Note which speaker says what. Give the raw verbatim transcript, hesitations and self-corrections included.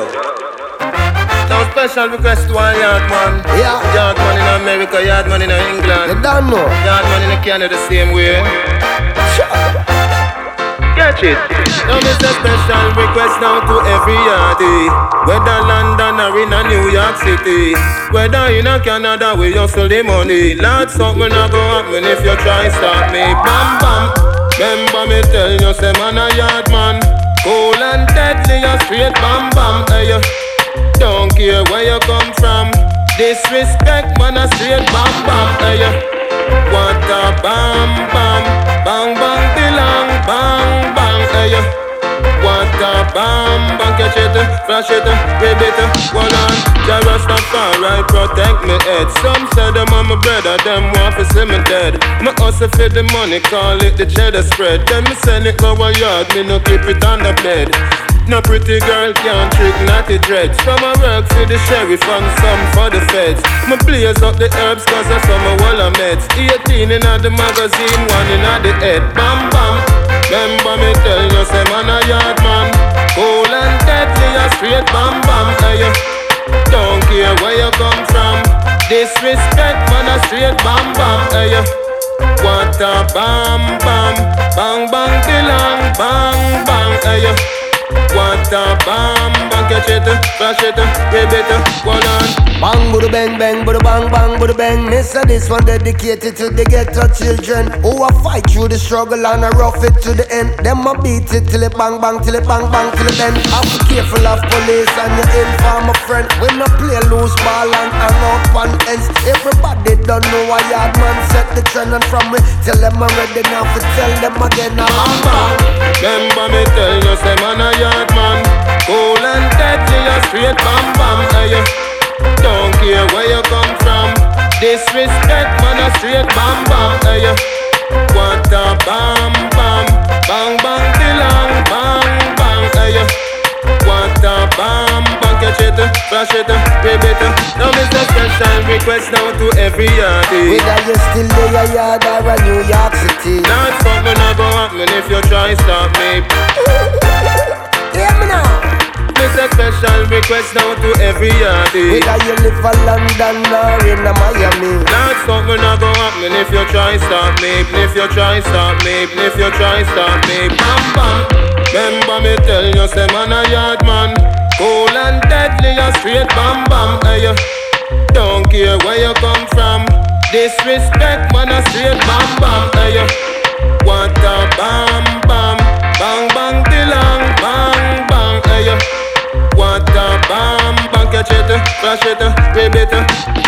Speaker 1: Now special request to one yard man.
Speaker 2: Yeah.
Speaker 1: Yard man in America, yard man in England.
Speaker 2: You don't know.
Speaker 1: Yard man in Canada the same way. Catch it. Now this a special request now to every yardie. Whether London or in a New York City, whether in a Canada we hustle the money. Lord, something a go happen if you try stop me. Bam bam. Remember me tell you say man a yard man. Cool and deadly a straight bam bam. Hey, don't care where you come from. Disrespect man a straight bam bam. Hey, what a bam bam. Bang bang belong bang bang. Hey, what a bam bang. Catch it, flash it, rib it, hold on. Jah Rastafari protect me head. Some say them on my brother, them want to see me dead. Me hustle for the money, call it the cheddar spread. Then me send it go a yard, me no keep it on the bed. No pretty girl can't trick naughty dreads. Some I work for the sheriff and some for the feds. Me blaze up the herbs cause I some a wall of meds. Eighteen in the magazine, one in the head. Bam bam. Remember me tell you say man a yard man. Cool and deadly a straight bam bam. Hey, don't care where you come from. Disrespect man a straight bam bam. Hey, what a bam bam. Bang bang belong bang bang. Hey, what a bam bang. Catch it, flash it, rib it, hold on.
Speaker 2: Bang, budu bang, bang, budu bang, bang, budu bang. This and this one dedicated to the ghetto children who a fight through the struggle and a rough it to the end. Them a beat it till it bang, bang, till it bang, bang, till it bend. Have to be careful of police and your informer friend. We no play loose ball and hang out on ends. Everybody don't know why yard man set the trend, and from me tell them I'm ready now to tell them again. Bang, bang.
Speaker 1: Remember me tell you say man a yard man. Cool and deadly a straight bam bam. Hey, don't care where you come from. Disrespect man a straight bam bam. Hey, what a bam bam. Bang bang belong bang bang. Hey, what a bam bang. Catch it, flash it, rib it. Now this a special request now to every yardie.
Speaker 2: Whether you still there a yard or a New York City.
Speaker 1: Now it's something a go happen if you try stop me.
Speaker 2: Hear me now.
Speaker 1: This a special request now to every yardie.
Speaker 2: Whether you live in London or in Miami.
Speaker 1: Now it's something a go happen if you try stop me. If you try stop me. If you try stop me. Bam bam. Remember me tell you say man a yard man. Cool and deadly a straight bam bam. Hey, don't care where you come from. Disrespect man a straight bam bam. Hey, what a bam bam. Bang bang belong bang bang. Hey, what a bam bang. Catch it, flash it, rib it.